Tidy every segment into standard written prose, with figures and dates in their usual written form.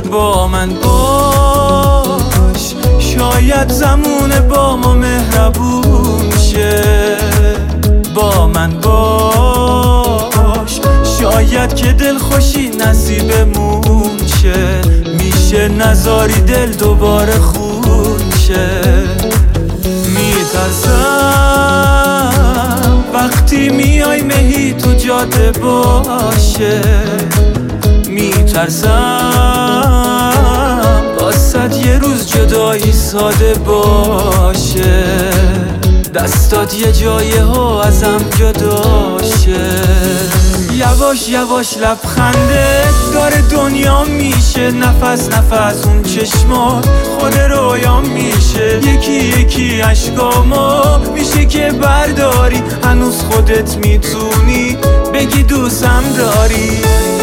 با من باش، شاید زمونه با ما مهربون شه. با من باش، شاید که دل خوشی نصیبمون شه. میشه نذاری دل دوباره خون شه. میترسم وقتی میای مهی تو جاده باشه. میترسم واسه یه روز جدایی ساده باشه. دستات یه جایه ها ازم جدا شه. یواش یواش لبخنده داره دنیا میشه. نفس نفس اون چشمات خود رویا میشه. یکی یکی عشقامو میشه که برداری. هنوز خودت میتونی بگی دوستم داری.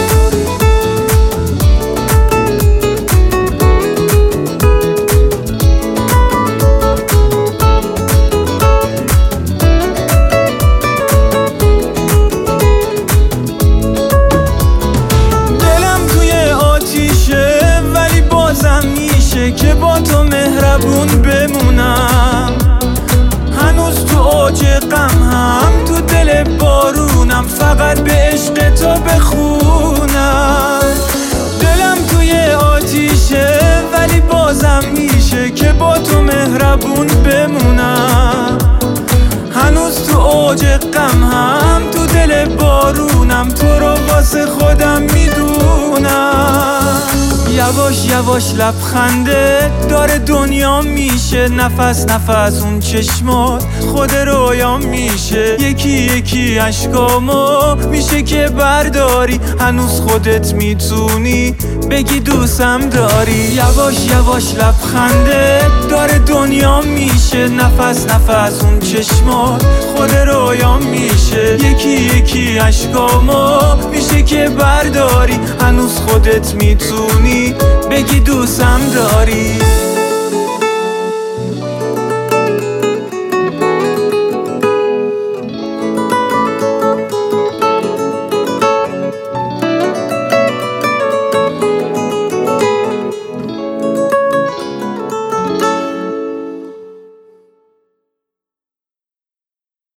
که با تو مهربون بمونم. هنوز تو اوج غمم، تو دل بارونم. فقط به عشق تو بخونم. دلم توی آتیشه ولی بازم میشه که با تو مهربون بمونم. هنوز تو اوج غمم، تو دل بارونم. تو رو واسه خودم میدونم. یواش یواش لبخنده داره دنیا میشه. نفس نفس اون چشمات خود رویا میشه. یکی یکی عشقامو میشه که برداری. هنوز خودت میتونی بگی دوستم داری. یواش یواش لبخنده داره دنیا میشه. نفس نفس اون چشمات خود رویا میشه. یکی یکی عشقامو میشه که برداری. هنوز خودت میتونی بگی دوستم داری.